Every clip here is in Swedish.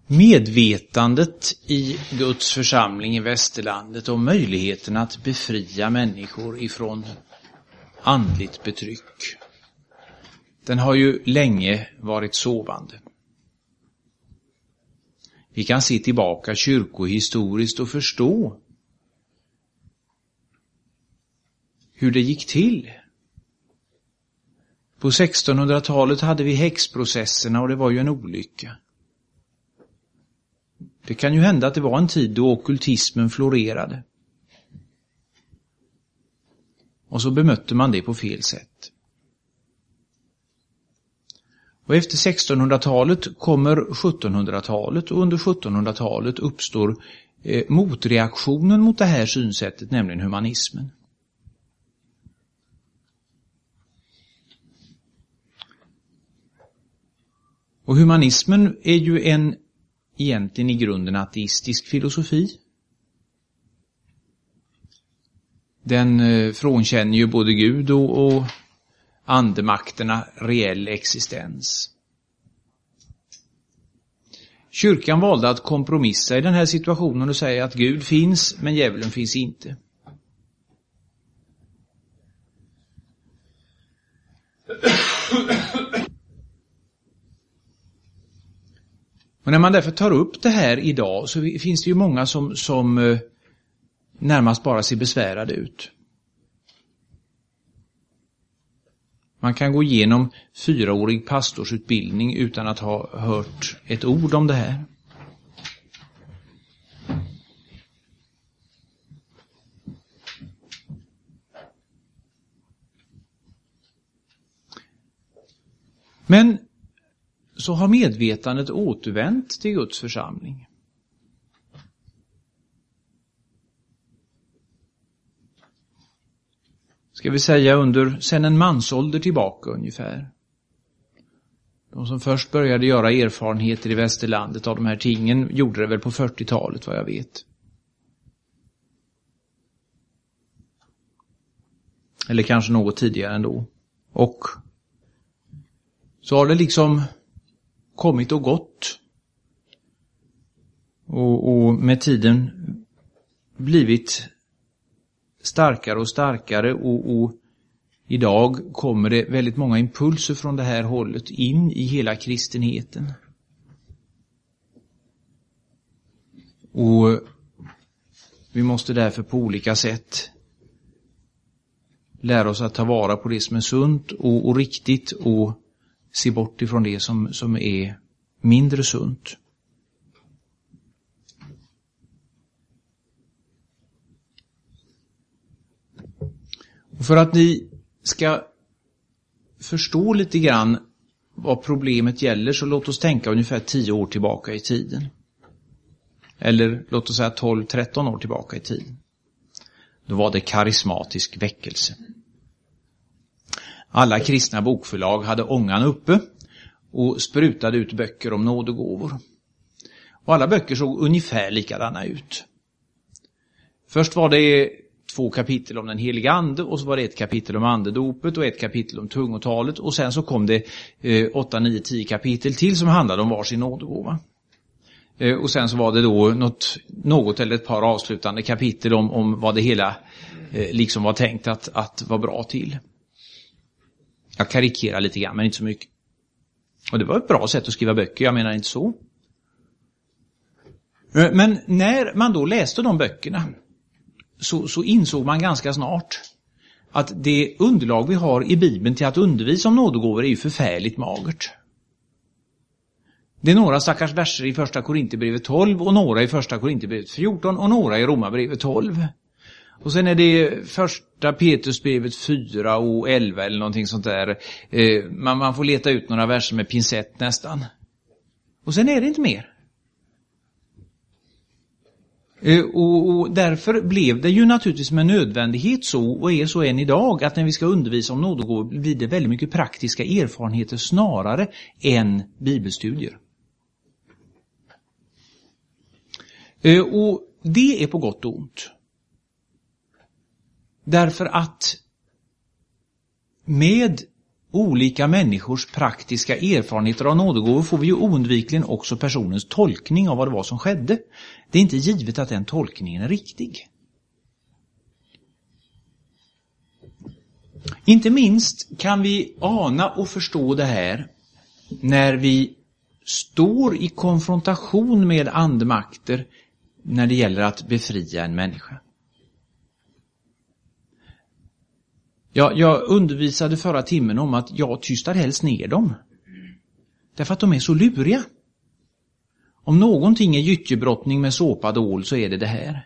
Medvetandet i Guds församling i Västerlandet om möjligheten att befria människor ifrån andligt betryck, den har ju länge varit sovande. Vi kan se tillbaka kyrkohistoriskt och förstå hur det gick till. På 1600-talet hade vi häxprocesserna och det var ju en olycka. Det kan ju hända att det var en tid då ockultismen florerade. Och så bemötte man det på fel sätt. Och efter 1600-talet kommer 1700-talet och under 1700-talet uppstår motreaktionen mot det här synsättet, nämligen humanismen. Och humanismen är ju egentligen i grunden ateistisk filosofi. Den frånkänner ju både Gud och andemakterna reell existens. Kyrkan valde att kompromissa i den här situationen och säga att Gud finns men djävulen finns inte. Och när man därför tar upp det här idag så finns det ju många som närmast bara ser besvärade ut. Man kan gå igenom 4-årig pastorsutbildning utan att ha hört ett ord om det här. Men så har medvetandet återvänt till Guds församling. Ska vi säga sen en mansålder tillbaka ungefär. De som först började göra erfarenheter i Västerlandet av de här tingen gjorde det väl på 40-talet vad jag vet. Eller kanske något tidigare ändå. Och så har det liksom kommit och gått. Och med tiden blivit starkare och starkare och idag kommer det väldigt många impulser från det här hållet in i hela kristenheten. Och vi måste därför på olika sätt lära oss att ta vara på det som är sunt och riktigt och se bort ifrån det som är mindre sunt. Och för att ni ska förstå lite grann vad problemet gäller så låt oss tänka ungefär 10 år tillbaka i tiden. Eller låt oss säga 12-13 år tillbaka i tiden. Då var det karismatisk väckelse. Alla kristna bokförlag hade ångan uppe och sprutade ut böcker om nådegåvor. Och alla böcker såg ungefär likadana ut. Först var det 2 kapitel om den heliga ande och så var det 1 kapitel om andedopet och 1 kapitel om tungotalet och sen så kom det 8, 9, 10 kapitel till som handlade om varsin nådegåva. Och sen så var det då något eller ett par avslutande kapitel om vad det hela liksom var tänkt att vara bra till. Jag karikerar lite grann men inte så mycket. Och det var ett bra sätt att skriva böcker, jag menar inte så. Men när man då läste de böckerna så insåg man ganska snart att det underlag vi har i Bibeln till att undervisa om nådegåvor är ju förfärligt magert. Det är några stackars verser i första Korinthierbrevet 12 och några i första Korinthierbrevet 14 och några i Romarbrevet 12. Och sen är det första Petrusbrevet 4 och 11 eller någonting sånt där. Man får leta ut några verser med pincett nästan. Och sen är det inte mer. Och därför blev det ju naturligtvis med nödvändighet så och är så än idag att när vi ska undervisa om nådegåvor blir det väldigt mycket praktiska erfarenheter snarare än bibelstudier. Och det är på gott och ont. Därför att med olika människors praktiska erfarenheter av nådegåvor får vi ju oundvikligen också personens tolkning av vad det var som skedde. Det är inte givet att den tolkningen är riktig. Inte minst kan vi ana och förstå det här när vi står i konfrontation med andemakter när det gäller att befria en människa. Jag undervisade förra timmen om att jag tystar helst ner dem. Därför att de är så luriga. Om någonting är gyttjebrottning med såpad ål så är det här.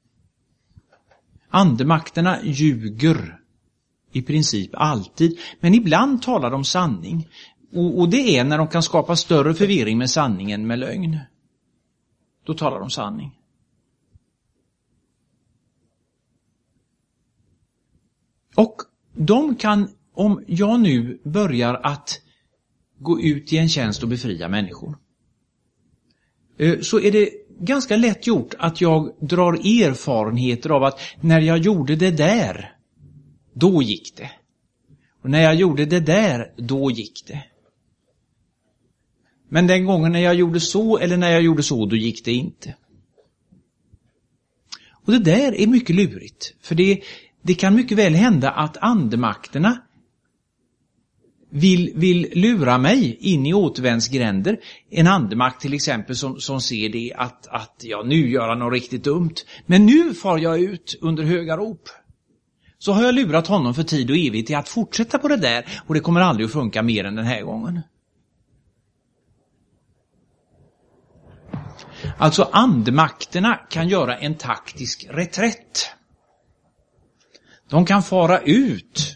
Andemakterna ljuger i princip alltid, men ibland talar de sanning. Och det är när de kan skapa större förvirring med sanningen med lögn. Då talar de sanning. Och de kan, om jag nu börjar att gå ut i en tjänst och befria människor, så är det ganska lätt gjort att jag drar erfarenheter av att när jag gjorde det där, då gick det. Och när jag gjorde det där, då gick det. Men den gången när jag gjorde så eller när jag gjorde så, då gick det inte. Och det där är mycket lurigt. För det kan mycket väl hända att andemakterna vill lura mig in i återvändsgränder. En andemakt till exempel som ser det att nu gör jag något riktigt dumt. Men nu far jag ut under höga rop. Så har jag lurat honom för tid och evigt till att fortsätta på det där. Och det kommer aldrig att funka mer än den här gången. Alltså andemakterna kan göra en taktisk reträtt. De kan fara ut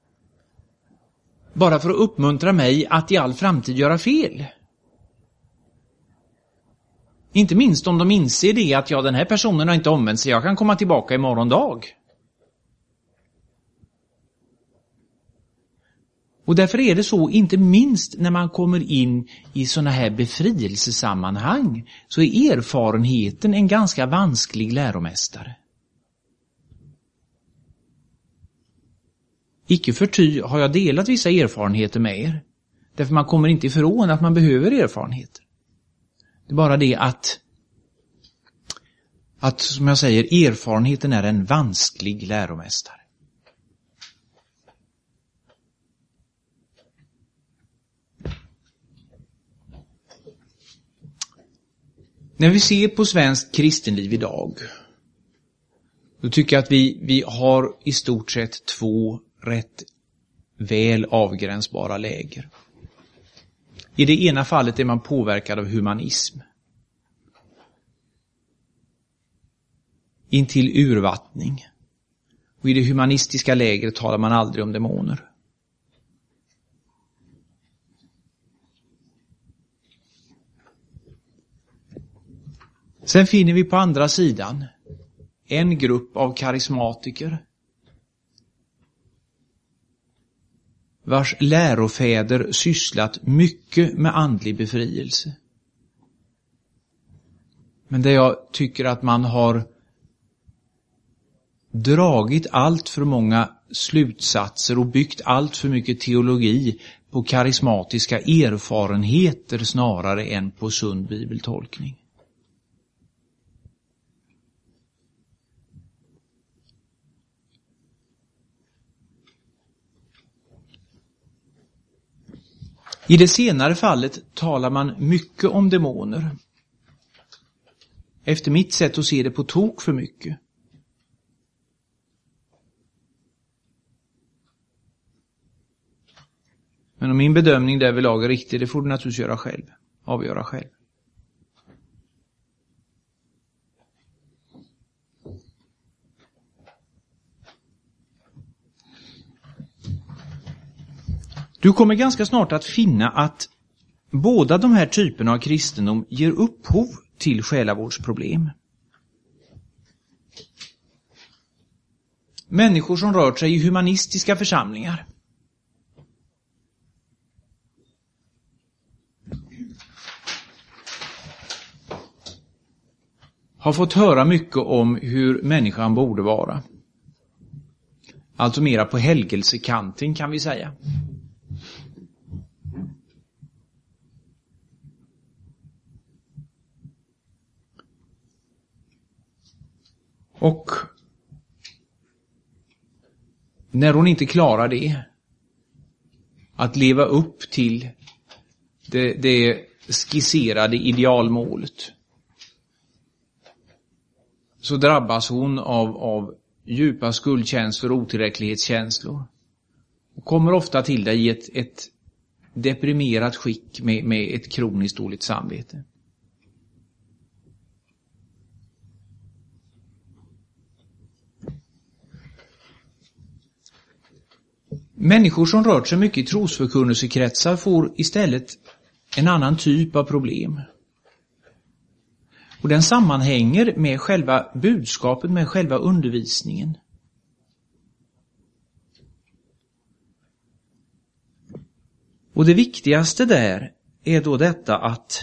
bara för att uppmuntra mig att i all framtid göra fel. Inte minst om de inser det att den här personen har inte omvänt sig, jag kan komma tillbaka imorgon dag. Och därför är det så, inte minst när man kommer in i såna här befrielsesammanhang, så är erfarenheten en ganska vansklig läromästare. Icke förty har jag delat vissa erfarenheter med er. Därför man kommer inte ifrån att man behöver erfarenheter. Det är bara det att som jag säger, erfarenheten är en vansklig läromästare. När vi ser på svenskt kristenliv idag, då tycker jag att vi har i stort sett två rätt väl avgränsbara läger. I det ena fallet är man påverkad av humanism. Intill urvattning. Och i det humanistiska lägret talar man aldrig om demoner. Sen finner vi på andra sidan en grupp av karismatiker vars lärofäder sysslat mycket med andlig befrielse. Men där jag tycker att man har dragit allt för många slutsatser och byggt allt för mycket teologi på karismatiska erfarenheter snarare än på sund bibeltolkning. I det senare fallet talar man mycket om demoner. Efter mitt sätt att se det på tok för mycket. Men om min bedömning därvidlag är riktig, det får du naturligtvis avgöra själv. Du kommer ganska snart att finna att båda de här typerna av kristendom ger upphov till själavårdsproblem. Människor som rör sig i humanistiska församlingar har fått höra mycket om hur människan borde vara. Alltså mera på helgelsekanten kan vi säga. Och när hon inte klarar det, att leva upp till det skisserade idealmålet, så drabbas hon av djupa skuldkänslor och otillräcklighetskänslor. Och kommer ofta till dig i ett deprimerat skick med ett kroniskt dåligt samvete. Människor som rört sig mycket i trosförkunnelsekretsar får istället en annan typ av problem. Och den sammanhänger med själva budskapet, med själva undervisningen. Och det viktigaste där är då detta att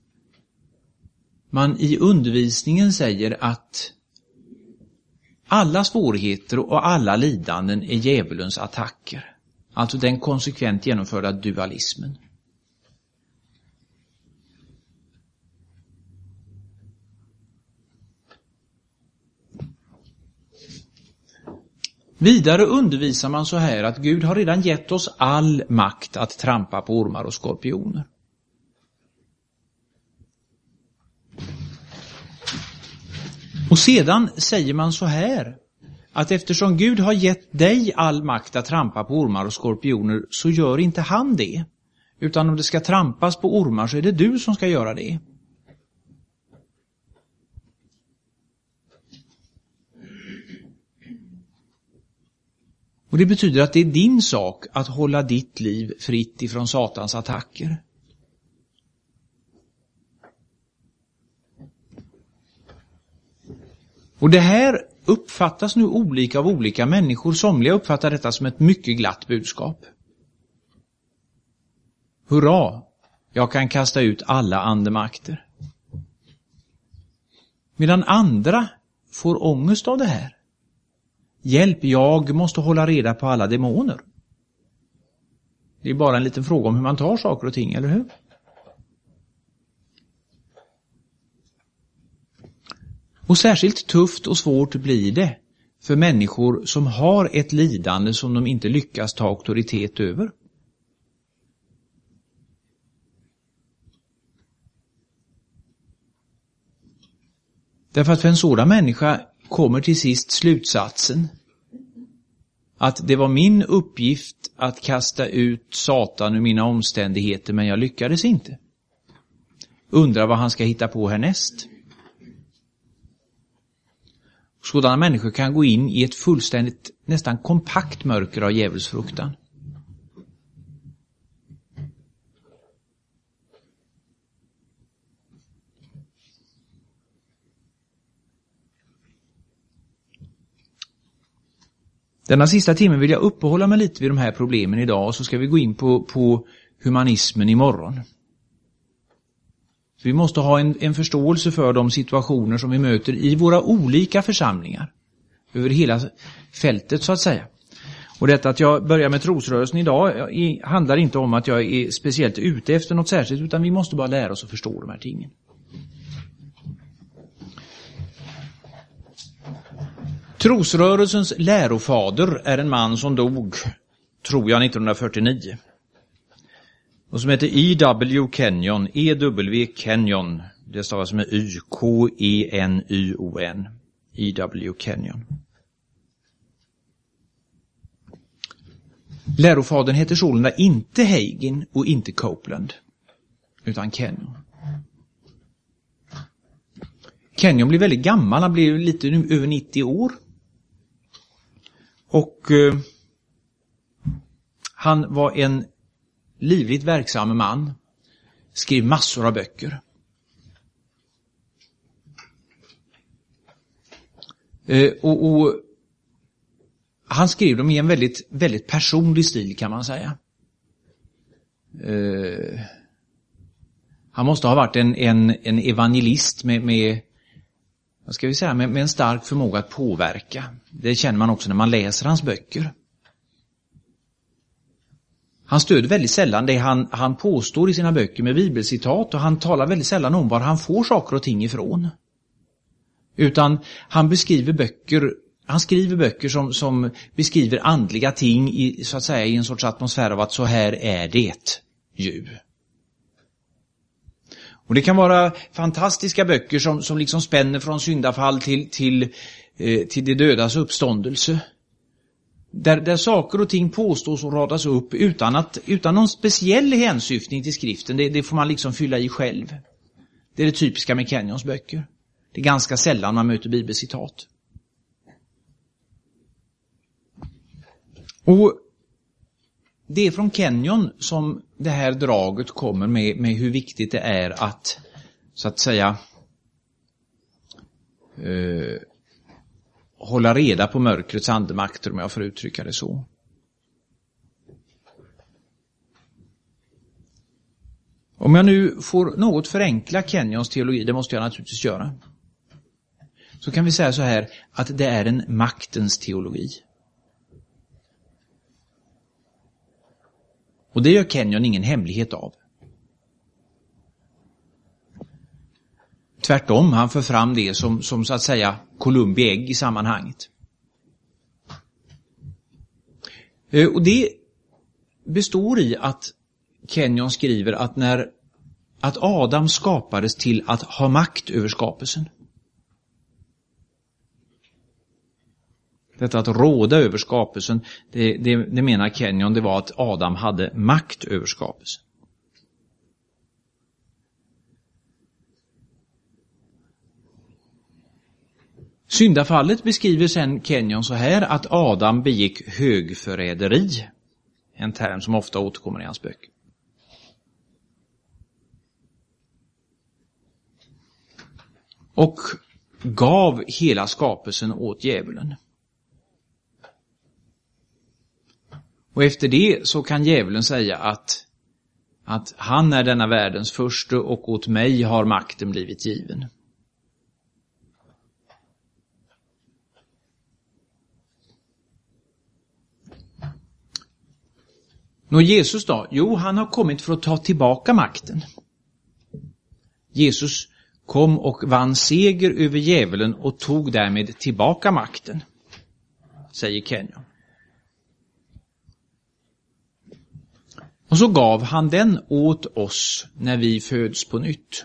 man i undervisningen säger att alla svårigheter och alla lidanden är djävulens attacker. Alltså den konsekvent genomförda dualismen. Vidare undervisar man så här att Gud har redan gett oss all makt att trampa på ormar och skorpioner. Och sedan säger man så här, att eftersom Gud har gett dig all makt att trampa på ormar och skorpioner, så gör inte han det. Utan om det ska trampas på ormar så är det du som ska göra det. Och det betyder att det är din sak att hålla ditt liv fritt ifrån Satans attacker. Och det här uppfattas nu olika av olika människor. Somliga uppfattar detta som ett mycket glatt budskap. Hurra, jag kan kasta ut alla andemakter. Medan andra får ångest av det här. Hjälp, jag måste hålla reda på alla demoner. Det är bara en liten fråga om hur man tar saker och ting, eller hur? Och särskilt tufft och svårt blir det för människor som har ett lidande som de inte lyckas ta auktoritet över. Därför att för en sådan människa kommer till sist slutsatsen att det var min uppgift att kasta ut Satan ur mina omständigheter, men jag lyckades inte. Undrar vad han ska hitta på härnäst. Sådana människor kan gå in i ett fullständigt, nästan kompakt mörker av djävulsfruktan. Denna sista timmen vill jag uppehålla mig lite vid de här problemen idag, och så ska vi gå in på humanismen imorgon. Så vi måste ha en förståelse för de situationer som vi möter i våra olika församlingar. Över hela fältet så att säga. Och detta att jag börjar med trosrörelsen idag handlar inte om att jag är speciellt ute efter något särskilt, utan vi måste bara lära oss att förstå de här tingen. Trosrörelsens lärofader är en man som dog, tror jag, 1949. Och som heter E.W. Kenyon. E.W. Kenyon. Det stavas med Y. K-E-N-Y-O-N. E.W. Kenyon. Lärofadern heter sålunda inte Hagin och inte Copeland, utan Kenyon. Kenyon blev väldigt gammal. Han blev lite över 90 år. Och han var en livligt verksam man. Skrev massor av böcker. Och han skrev dem i en väldigt, väldigt personlig stil, kan man säga. Han måste ha varit en evangelist med vad ska vi säga, med en stark förmåga att påverka. Det känner man också när man läser hans böcker. Han stöder väldigt sällan det han påstår i sina böcker med bibelcitat, och han talar väldigt sällan om var han får saker och ting ifrån. Utan han skriver böcker som beskriver andliga ting i, så att säga, i en sorts atmosfär av att så här är det ju. Och det kan vara fantastiska böcker som liksom spänner från syndafall till det dödas uppståndelse. Där saker och ting påstås och radas upp utan någon speciell hänsyftning till skriften. Det får man liksom fylla i själv. Det är det typiska med Kenyons böcker. Det är ganska sällan man möter bibelcitat. Och det är från Kenyon som det här draget kommer med hur viktigt det är att, så att säga, hålla reda på mörkrets andemakter, om jag får uttrycka det så. Om jag nu får något förenkla Kenyons teologi, det måste jag naturligtvis göra, så kan vi säga så här, att det är en maktens teologi. Och det gör Kenyon ingen hemlighet av. Tvärtom, han för fram det som så att säga Columbi ägg i sammanhanget. Och det består i att Kenyon skriver att Adam skapades till att ha makt över skapelsen. Detta att råda över skapelsen, det menar Kenyon, det var att Adam hade makt över skapelsen. Syndafallet beskriver sen Kenyon så här, att Adam begick högförräderi, en term som ofta återkommer i hans böcker. Och gav hela skapelsen åt djävulen. Och efter det så kan djävulen säga att han är denna världens förste och åt mig har makten blivit given. Nå, Jesus då? Jo, han har kommit för att ta tillbaka makten. Jesus kom och vann seger över djävulen och tog därmed tillbaka makten, säger Kenyon. Och så gav han den åt oss när vi föds på nytt.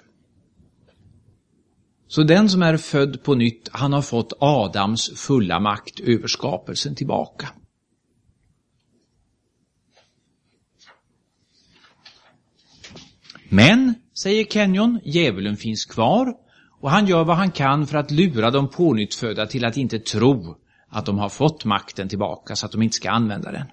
Så den som är född på nytt, han har fått Adams fulla makt över skapelsen tillbaka. Men, säger Kenyon, djävulen finns kvar och han gör vad han kan för att lura de pånyttfödda till att inte tro att de har fått makten tillbaka så att de inte ska använda den.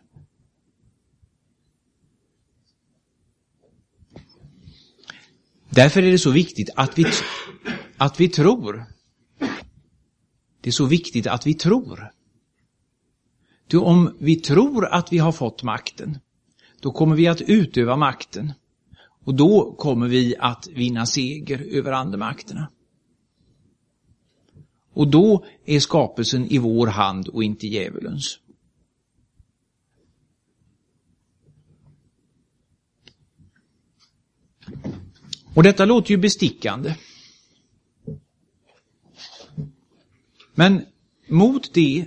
Därför är det så viktigt att vi tror. Det är så viktigt att vi tror. Ty om vi tror att vi har fått makten, då kommer vi att utöva makten. Och då kommer vi att vinna seger över andemakterna. Och då är skapelsen i vår hand och inte djävulens. Och detta låter ju bestickande. Men mot det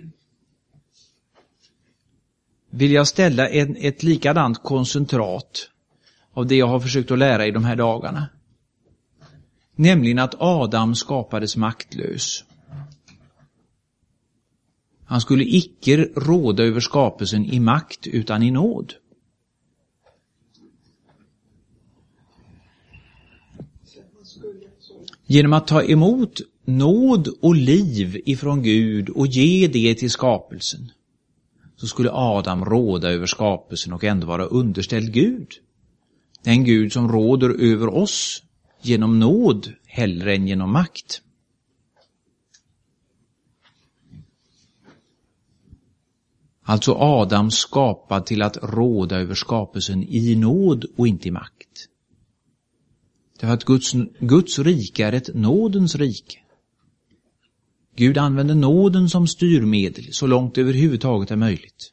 vill jag ställa ett likadant koncentrat av det jag har försökt att lära i de här dagarna. Nämligen att Adam skapades maktlös. Han skulle icke råda över skapelsen i makt utan i nåd. Genom att ta emot nåd och liv ifrån Gud och ge det till skapelsen, så skulle Adam råda över skapelsen och ändå vara underställd Gud. Den Gud som råder över oss genom nåd hellre än genom makt. Alltså Adam skapad till att råda över skapelsen i nåd och inte i makt. Därför att Guds rike är ett nådens rike. Gud använder nåden som styrmedel så långt det överhuvudtaget är möjligt.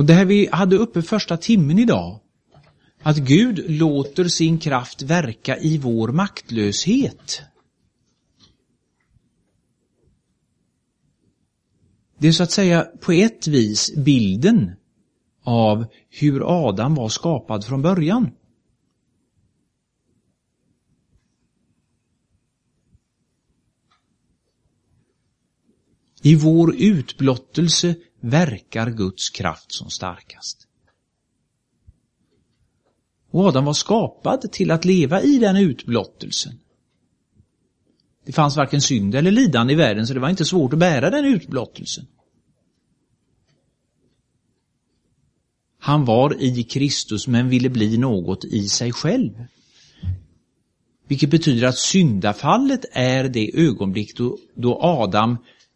det här vi hade uppe första timmen idag, att Gud låter sin kraft verka i vår maktlöshet. Det är så att säga på ett vis bilden av hur Adam var skapad från början. I vår utblottelse verkar Guds kraft som starkast. Och Adam var skapad till att leva i den utblottelsen. Det fanns varken synd eller lidande i världen, så det var inte svårt att bära den utblottelsen. Han var i Kristus men ville bli något i sig själv. Vilket betyder att syndafallet är det ögonblick då Adam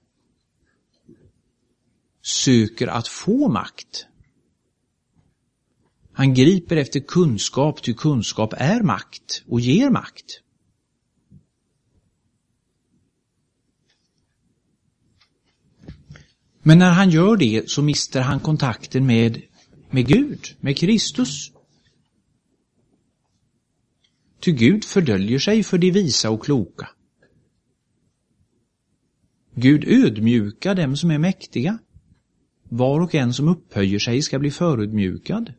söker att få makt. Han griper efter kunskap, ty kunskap är makt och ger makt. Men när han gör det så mister han kontakten med Gud, med Kristus. Ty Gud fördöljer sig för de visa och kloka. Gud ödmjukar dem som är mäktiga. Var och en som upphöjer sig ska bli förödmjukad.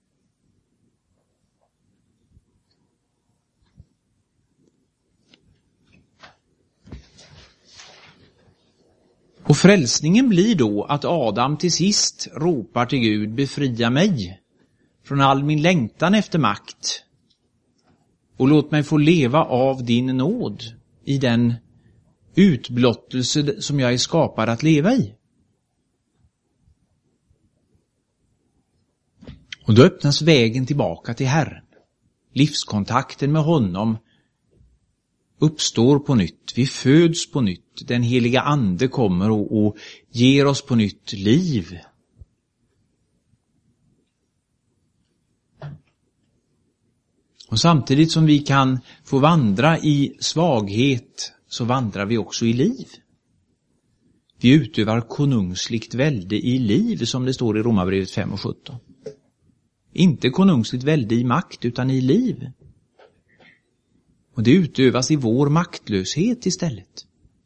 Och frälsningen blir då att Adam till sist ropar till Gud: befria mig från all min längtan efter makt och låt mig få leva av din nåd i den utblottelse som jag är skapad att leva i. Och då öppnas vägen tillbaka till Herren. Livskontakten med honom uppstår på nytt. Vi föds på nytt. Den heliga ande kommer och ger oss på nytt liv. Och samtidigt som vi kan få vandra i svaghet så vandrar vi också i liv. Vi utövar konungsligt välde i liv, som det står i Romarbrevet 5 och 17. Inte konungsligt välde i makt utan i liv. Och det utövas i vår maktlöshet istället.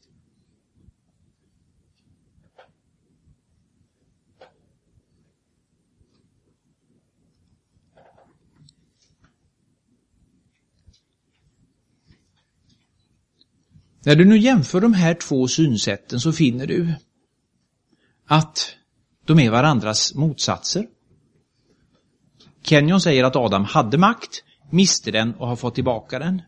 När du nu jämför de här två synsätten så finner du att de är varandras motsatser. Kenyon säger att Adam hade makt, miste den och har fått tillbaka den.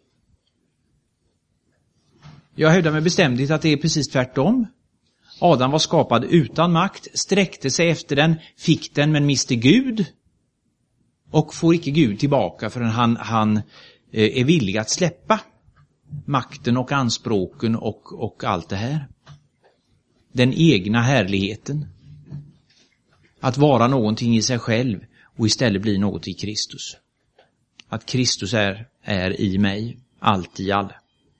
Jag hävdar med bestämdhet att det är precis tvärtom. Adam var skapad utan makt, sträckte sig efter den, fick den men miste Gud. Och får icke Gud tillbaka förrän han är villig att släppa makten och anspråken och allt det här. Den egna härligheten. Att vara någonting i sig själv och istället bli något i Kristus. Att Kristus är i mig, allt i alla.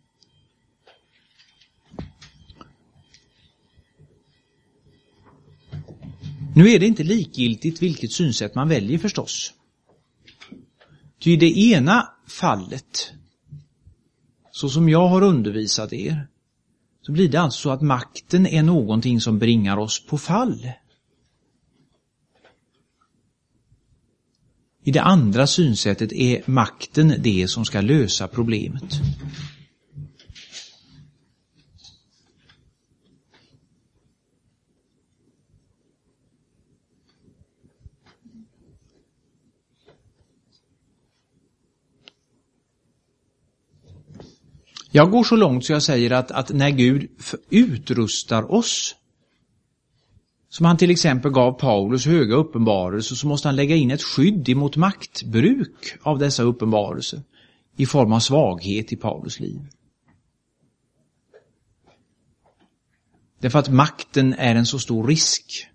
Nu är det inte likgiltigt vilket synsätt man väljer förstås. Ty i det ena fallet, så som jag har undervisat er, så blir det alltså så att makten är någonting som bringar oss på fall. I det andra synsättet är makten det som ska lösa problemet. Jag går så långt så jag säger att när Gud utrustar oss, som han till exempel gav Paulus höga uppenbarelser, så måste han lägga in ett skydd emot maktbruk av dessa uppenbarelser i form av svaghet i Paulus liv. Därför att makten är en så stor risk.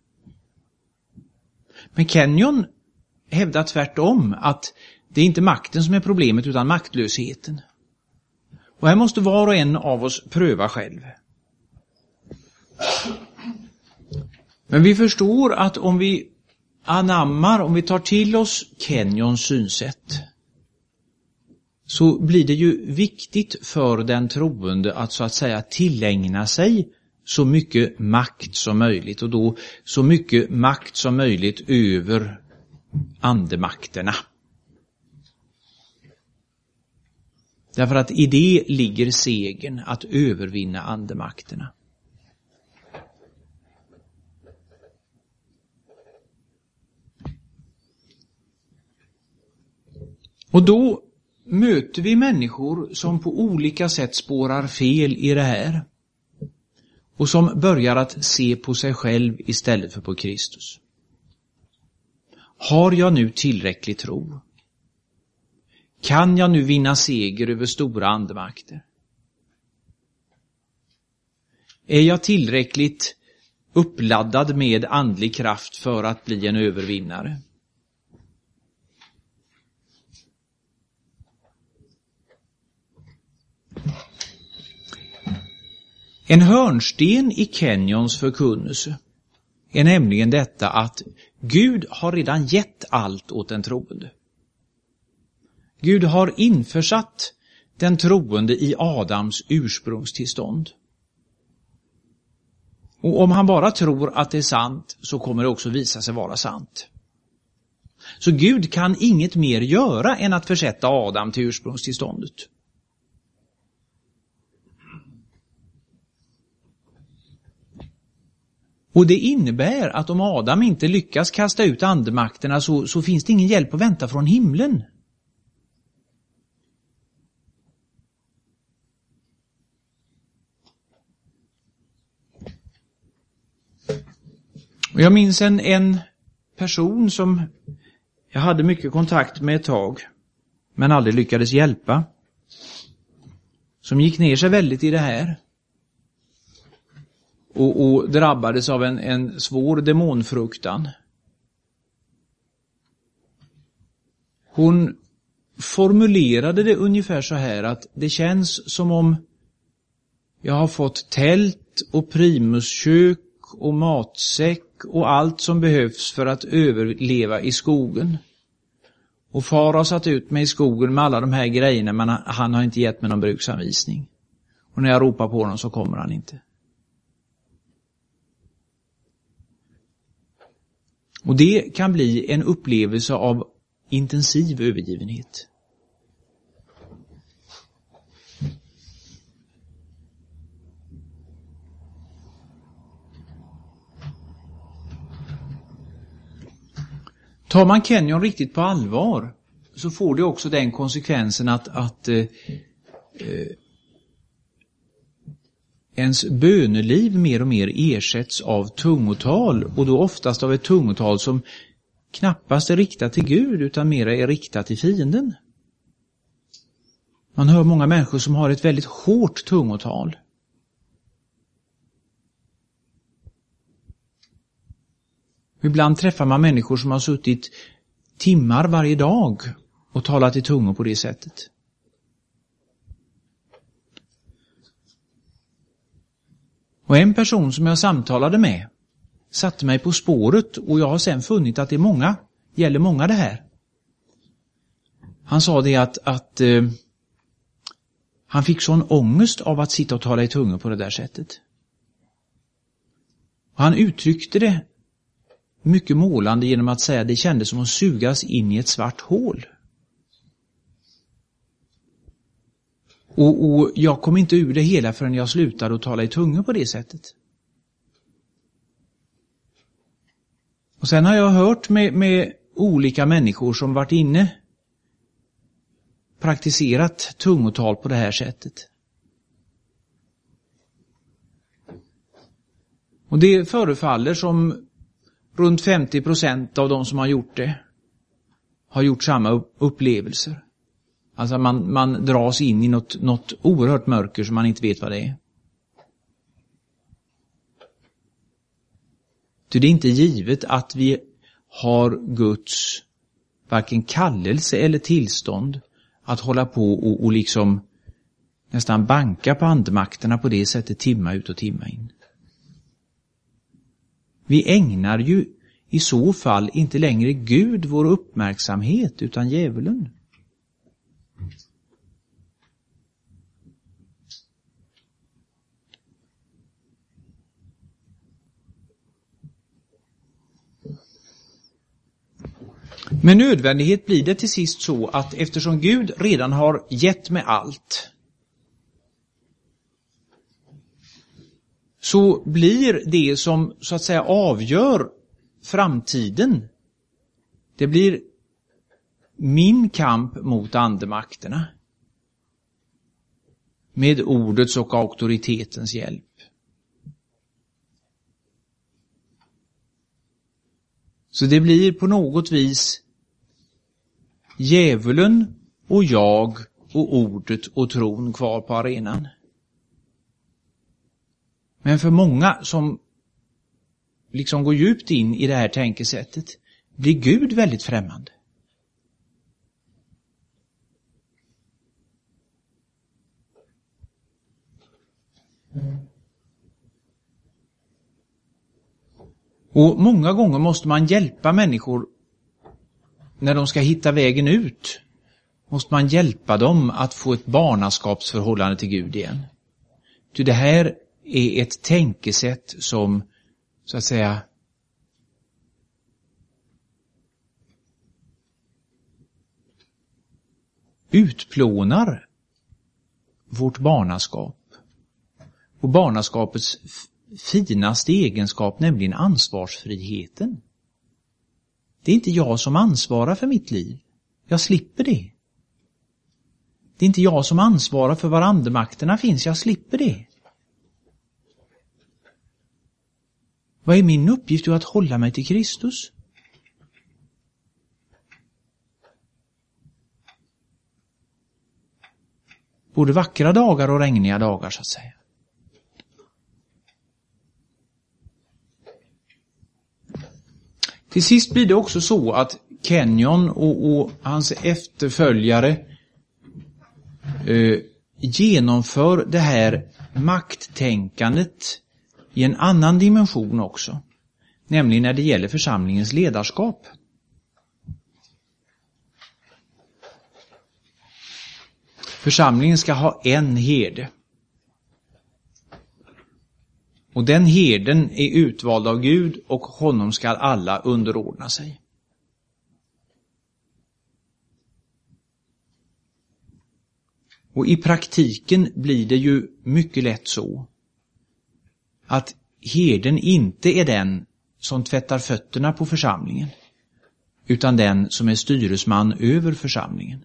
Men Kenyon hävdar tvärtom att det är inte makten som är problemet utan maktlösheten. Och här måste var och en av oss pröva själv. Men vi förstår att om vi anammar, om vi tar till oss Kenyons synsätt, så blir det ju viktigt för den troende att så att säga tillägna sig så mycket makt som möjligt, och då så mycket makt som möjligt över andemakterna. Därför att i det ligger segern att övervinna andemakterna. Och då möter vi människor som på olika sätt spårar fel i det här. Och som börjar att se på sig själv istället för på Kristus. Har jag nu tillräcklig tro? Kan jag nu vinna seger över stora andemakter? Är jag tillräckligt uppladdad med andlig kraft för att bli en övervinnare? En hörnsten i Kenyons förkunnelse är nämligen detta att Gud har redan gett allt åt den troende. Gud har införsatt den troende i Adams ursprungstillstånd. Och om han bara tror att det är sant, så kommer det också visa sig vara sant. Så Gud kan inget mer göra än att försätta Adam till ursprungstillståndet. Och det innebär att om Adam inte lyckas kasta ut andemakterna, så finns det ingen hjälp att vänta från himlen. Och jag minns en person som jag hade mycket kontakt med ett tag, men aldrig lyckades hjälpa. Som gick ner sig väldigt i det här. Och drabbades av en svår demonfruktan. Hon formulerade det ungefär så här, att det känns som om jag har fått tält och primuskök och matsäck och allt som behövs för att överleva i skogen. Och far har satt ut mig i skogen med alla de här grejerna, men han har inte gett mig någon bruksanvisning. Och när jag ropar på honom så kommer han inte. Och det kan bli en upplevelse av intensiv övergivenhet. Tar man Kenyon riktigt på allvar, så får det också den konsekvensen att ens böneliv mer och mer ersätts av tungotal, och då oftast av ett tungotal som knappast är riktat till Gud utan mer är riktat till fienden. Man hör många människor som har ett väldigt hårt tungotal. Ibland träffar man människor som har suttit timmar varje dag och talat i tungor på det sättet. Och en person som jag samtalade med satte mig på spåret, och jag har sen funnit att det gäller många det här. Han sa det att han fick sån ångest av att sitta och tala i tungor på det där sättet. Och han uttryckte det mycket målande genom att säga att det kändes som att sugas in i ett svart hål. Och jag kom inte ur det hela förrän jag slutade att tala i tungor på det sättet. Och sen har jag hört med olika människor som varit inne, praktiserat tungotal på det här sättet. Och det förefaller som runt 50% av de som har gjort det har gjort samma upplevelser. Alltså man dras in i något oerhört mörker som man inte vet vad det är. Så det är inte givet att vi har Guds varken kallelse eller tillstånd att hålla på och liksom nästan banka på andemakterna på det sättet timma ut och timma in. Vi ägnar ju i så fall inte längre Gud vår uppmärksamhet utan djävulen? Med nödvändighet blir det till sist så att eftersom Gud redan har gett mig allt, så blir det som så att säga avgör framtiden, det blir min kamp mot andemakterna med ordets och auktoritetens hjälp. Så det blir på något vis djävulen och jag och ordet och tron kvar på arenan. Men för många som liksom går djupt in i det här tänkesättet blir Gud väldigt främmande. Och många gånger måste man hjälpa människor när de ska hitta vägen ut. Måste man hjälpa dem att få ett barnaskapsförhållande till Gud igen. Ty det här är ett tänkesätt som så att säga utplånar vårt barnaskap. Och barnaskapets finaste egenskap, nämligen ansvarsfriheten. Det är inte jag som ansvarar för mitt liv. Jag slipper det. Det är inte jag som ansvarar för var andemakterna finns. Jag slipper det. Vad är min uppgift? Att hålla mig till Kristus. Både vackra dagar och regniga dagar så att säga. Till sist blir det också så att Kenyon och hans efterföljare genomför det här makttänkandet i en annan dimension också. Nämligen när det gäller församlingens ledarskap. Församlingen ska ha en herde. Och den herden är utvald av Gud och honom ska alla underordna sig. Och i praktiken blir det ju mycket lätt så att herden inte är den som tvättar fötterna på församlingen, utan den som är styresman över församlingen.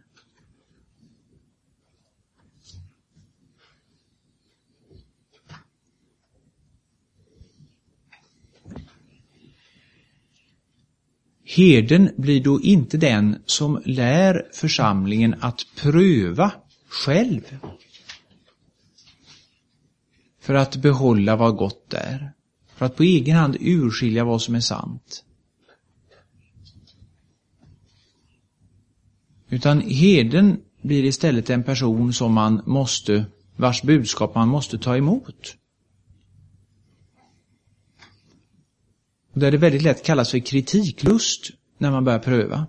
Herden blir då inte den som lär församlingen att pröva själv för att behålla vad gott är, för att på egen hand urskilja vad som är sant. Utan herden blir istället en person som vars budskap man måste ta emot. Där det väldigt lätt kallas för kritiklust när man börjar pröva.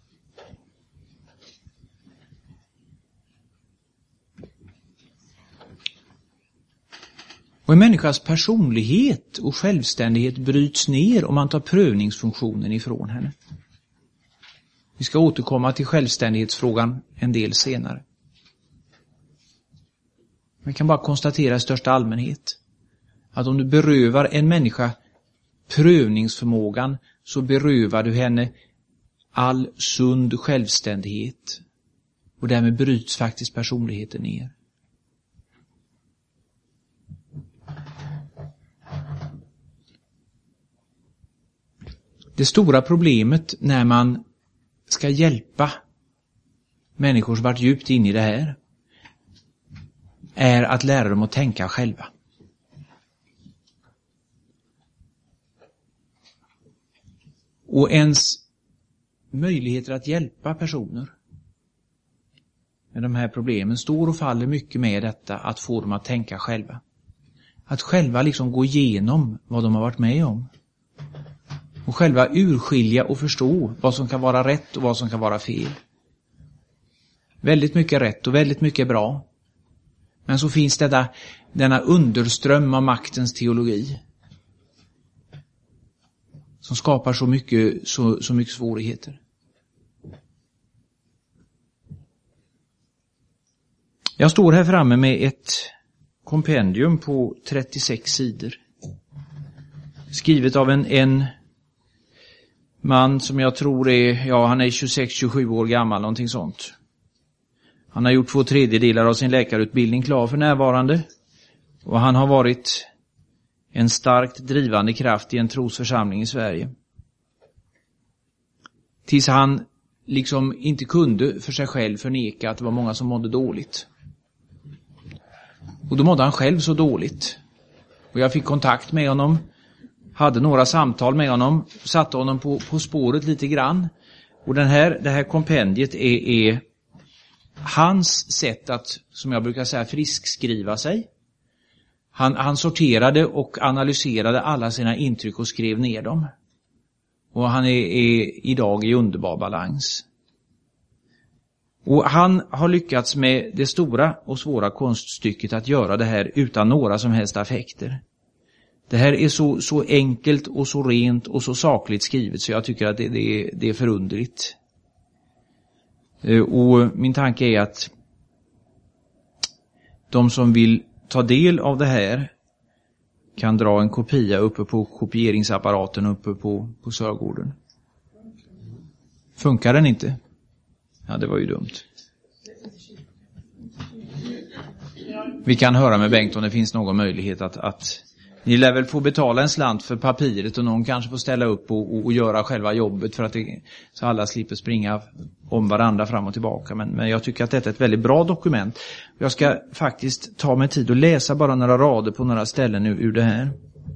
Och en människas personlighet och självständighet bryts ner om man tar prövningsfunktionen ifrån henne. Vi ska återkomma till självständighetsfrågan en del senare. Man kan bara konstatera i största allmänhet att om du berövar en människa prövningsförmågan så berövar du henne all sund självständighet. Och därmed bryts faktiskt personligheten ner. Det stora problemet när man ska hjälpa människor som varit djupt in i det här är att lära dem att tänka själva. Och ens möjligheter att hjälpa personer med de här problemen står och faller mycket med detta att få dem att tänka själva. Att själva liksom gå igenom vad de har varit med om. Och själva urskilja och förstå vad som kan vara rätt och vad som kan vara fel. Väldigt mycket rätt och väldigt mycket bra. Men så finns denna underström av maktens teologi. Som skapar så mycket svårigheter. Jag står här framme med ett kompendium på 36 sidor. Skrivet av en man som jag tror han är 26-27 år gammal, någonting sånt. Han har gjort 2/3 av sin läkarutbildning klar för närvarande. Och han har varit en starkt drivande kraft i en trosförsamling i Sverige. Tills han liksom inte kunde för sig själv förneka att det var många som mådde dåligt. Och då mådde han själv så dåligt. Och jag fick kontakt med honom. Hade några samtal med honom. Satte honom på spåret lite grann. Och det här kompendiet är hans sätt att, som jag brukar säga, friskskriva sig. Han sorterade och analyserade alla sina intryck och skrev ner dem. Och han är idag i underbar balans. Och han har lyckats med det stora och svåra konststycket att göra det här utan några som helst affekter. Det här är så enkelt och så rent och så sakligt skrivet så jag tycker att det är förunderligt. Och min tanke är att de som vill ta del av det här kan dra en kopia uppe på kopieringsapparaten uppe på Sörgården. Funkar den inte? Ja, det var ju dumt. Vi kan höra med Bengt om det finns någon möjlighet att ni lär väl få betala en slant för papiret och någon kanske får ställa upp och göra själva jobbet för att så alla slipper springa om varandra fram och tillbaka. Men jag tycker att detta är ett väldigt bra dokument. Jag ska faktiskt ta mig tid och läsa bara några rader på några ställen ur det här.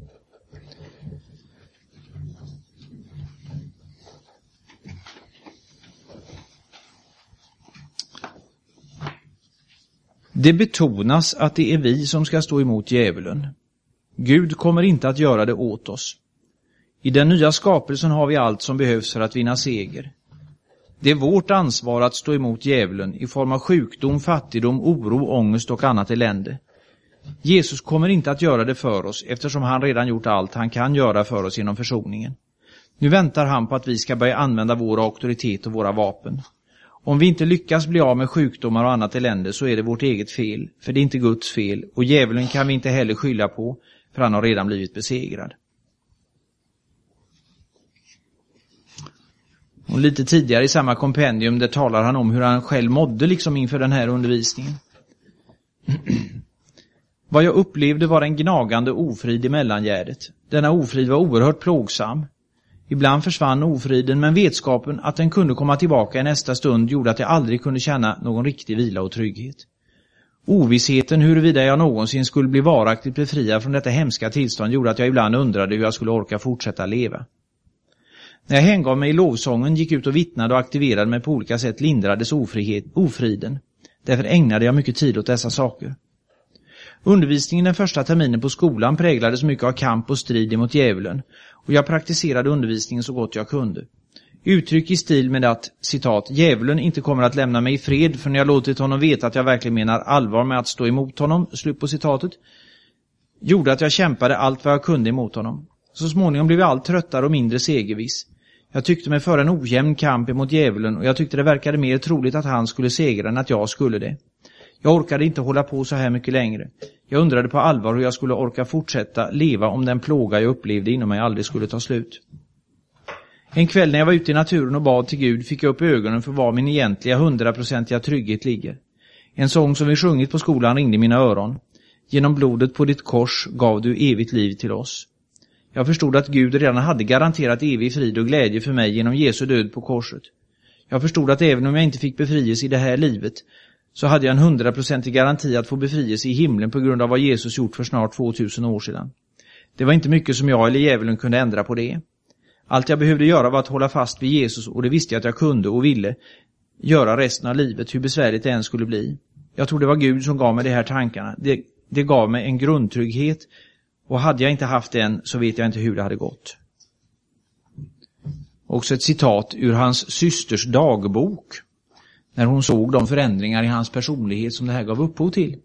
Det betonas att det är vi som ska stå emot djävulen. Gud kommer inte att göra det åt oss. I den nya skapelsen har vi allt som behövs för att vinna seger. Det är vårt ansvar att stå emot djävulen i form av sjukdom, fattigdom, oro, ångest och annat elände. Jesus kommer inte att göra det för oss eftersom han redan gjort allt han kan göra för oss genom försoningen. Nu väntar han på att vi ska börja använda vår auktoritet och våra vapen. Om vi inte lyckas bli av med sjukdomar och annat elände så är det vårt eget fel, för det är inte Guds fel, och djävulen kan vi inte heller skylla på, för han har redan blivit besegrad. Och lite tidigare i samma kompendium där talar han om hur han själv mådde liksom inför den här undervisningen. Vad jag upplevde var en gnagande ofrid i mellangärdet. Denna ofrid var oerhört plågsam. Ibland försvann ofriden, men vetskapen att den kunde komma tillbaka i nästa stund gjorde att jag aldrig kunde känna någon riktig vila och trygghet. Ovissheten huruvida jag någonsin skulle bli varaktigt befriad från detta hemska tillstånd gjorde att jag ibland undrade hur jag skulle orka fortsätta leva. När jag hängav mig i lovsången, gick ut och vittnade och aktiverade mig på olika sätt lindrades ofriden. Därför ägnade jag mycket tid åt dessa saker. Undervisningen den första terminen på skolan präglades mycket av kamp och strid emot djävulen, och jag praktiserade undervisningen så gott jag kunde. Uttryck i stil med att, citat, djävulen inte kommer att lämna mig i fred för när jag låtit honom veta att jag verkligen menar allvar med att stå emot honom, slut på citatet, gjorde att jag kämpade allt vad jag kunde emot honom. Så småningom blev jag allt tröttare och mindre segerviss. Jag tyckte mig föra en ojämn kamp emot djävulen och jag tyckte det verkade mer troligt att han skulle segra än att jag skulle det. Jag orkade inte hålla på så här mycket längre. Jag undrade på allvar hur jag skulle orka fortsätta leva om den plåga jag upplevde inom mig aldrig skulle ta slut. En kväll när jag var ute i naturen och bad till Gud fick jag upp ögonen för var min egentliga 100-procentiga trygghet ligger. En sång som vi sjungit på skolan ringde i mina öron. Genom blodet på ditt kors gav du evigt liv till oss. Jag förstod att Gud redan hade garanterat evig frid och glädje för mig genom Jesu död på korset. Jag förstod att även om jag inte fick befrielse i det här livet så hade jag en 100% garanti att få befrielse i himlen på grund av vad Jesus gjort för snart 2000 år sedan. Det var inte mycket som jag eller djävulen kunde ändra på det. Allt jag behövde göra var att hålla fast vid Jesus, och det visste jag att jag kunde och ville göra resten av livet, hur besvärligt det än skulle bli. Jag tror det var Gud som gav mig de här tankarna. Det gav mig en grundtrygghet, och hade jag inte haft den så vet jag inte hur det hade gått. Också ett citat ur hans systers dagbok, när hon såg de förändringar i hans personlighet som det här gav upphov till.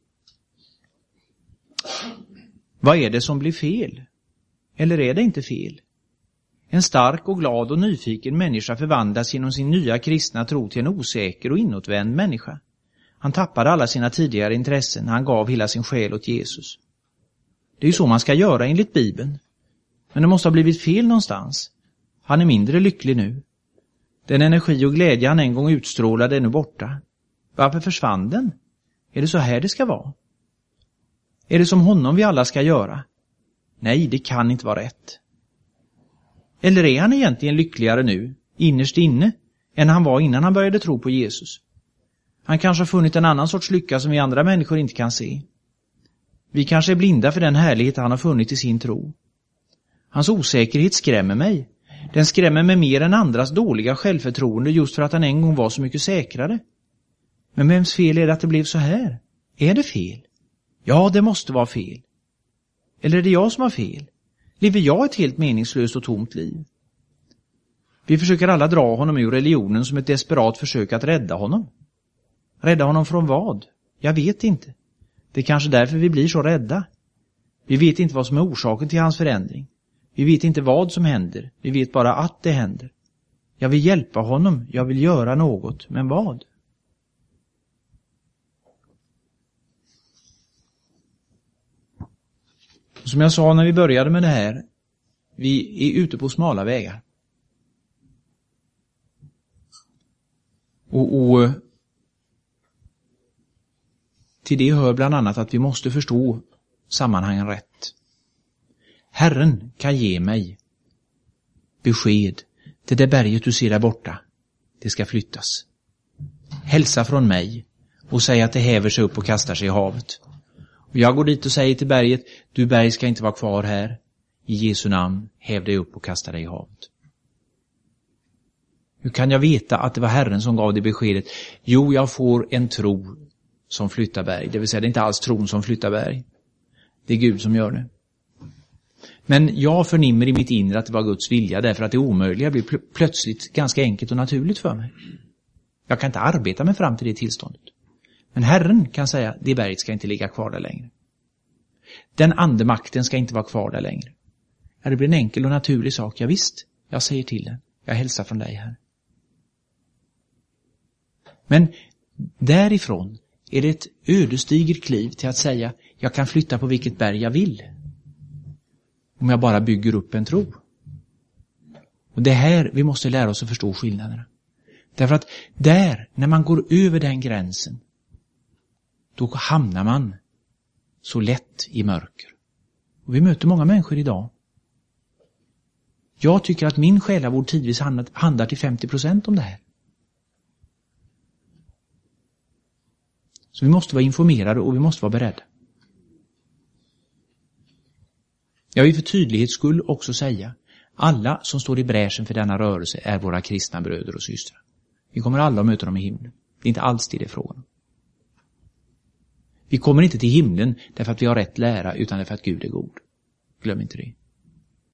Vad är det som blir fel? Eller är det inte fel? En stark och glad och nyfiken människa förvandlas genom sin nya kristna tro till en osäker och inåtvänd människa. Han tappade alla sina tidigare intressen. Han gav hela sin själ åt Jesus. Det är ju så man ska göra enligt Bibeln. Men det måste ha blivit fel någonstans. Han är mindre lycklig nu. Den energi och glädje han en gång utstrålade är nu borta. Varför försvann den? Är det så här det ska vara? Är det som honom vi alla ska göra? Nej, det kan inte vara rätt. Eller är han egentligen lyckligare nu, innerst inne, än han var innan han började tro på Jesus? Han kanske har funnit en annan sorts lycka som vi andra människor inte kan se. Vi kanske är blinda för den härlighet han har funnit i sin tro. Hans osäkerhet skrämmer mig. Den skrämmer mig mer än andras dåliga självförtroende just för att han en gång var så mycket säkrare. Men vems fel är det att det blev så här? Är det fel? Ja, det måste vara fel. Eller är det jag som har fel? Lever jag ett helt meningslöst och tomt liv? Vi försöker alla dra honom ur religionen som ett desperat försök att rädda honom. Rädda honom från vad? Jag vet inte. Det är kanske därför vi blir så rädda. Vi vet inte vad som är orsaken till hans förändring. Vi vet inte vad som händer. Vi vet bara att det händer. Jag vill hjälpa honom. Jag vill göra något. Men vad? Som jag sa när vi började med det här, vi är ute på smala vägar. Och till det hör bland annat att vi måste förstå sammanhangen rätt. Herren kan ge mig besked till det berget du ser där borta. Det ska flyttas. Hälsa från mig och säg att det häver sig upp och kastar sig i havet. Och jag går dit och säger till berget, du berg ska inte vara kvar här. I Jesu namn, häv dig upp och kasta dig i havet. Hur kan jag veta att det var Herren som gav det beskedet? Jo, jag får en tro som flyttar berg. Det vill säga, det är inte alls tron som flyttar berg. Det är Gud som gör det. Men jag förnimmer i mitt inre att det var Guds vilja, därför att det omöjliga blir plötsligt ganska enkelt och naturligt för mig. Jag kan inte arbeta mig fram till det tillståndet. Men Herren kan säga, det berget ska inte ligga kvar där längre. Den andemakten ska inte vara kvar där längre. Ja, det blir en enkel och naturlig sak. Ja, visst, jag säger till den. Jag hälsar från dig här. Men därifrån är det ett ödesdigert kliv till att säga, jag kan flytta på vilket berg jag vill. Om jag bara bygger upp en tro. Och det här vi måste lära oss att förstå skillnaderna. Därför att där, när man går över den gränsen, då hamnar man så lätt i mörker. Och vi möter många människor idag. Jag tycker att min själavård tidvis handlar till 50% om det här. Så vi måste vara informerade och vi måste vara beredda. Jag vill för tydlighets skull också säga, alla som står i bräschen för denna rörelse är våra kristna bröder och systrar. Vi kommer alla att möta dem i himlen. Det är inte alls det frågan. Vi kommer inte till himlen därför att vi har rätt lära, utan därför att Gud är god. Glöm inte det.